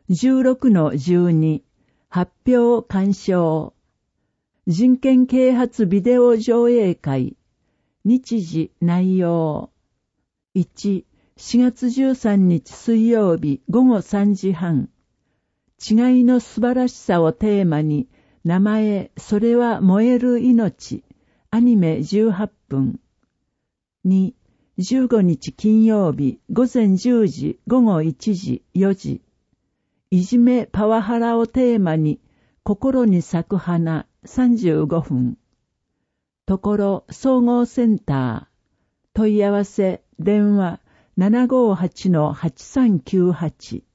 16-12 発表鑑賞人権啓発ビデオ上映会日時内容1、4月13日水曜日午後3時半違いの素晴らしさをテーマに名前それは燃える命アニメ18分2、15日金曜日午前10時午後1時4時いじめパワハラをテーマに心に咲く花35分ところ総合センター問い合わせ電話 758-8398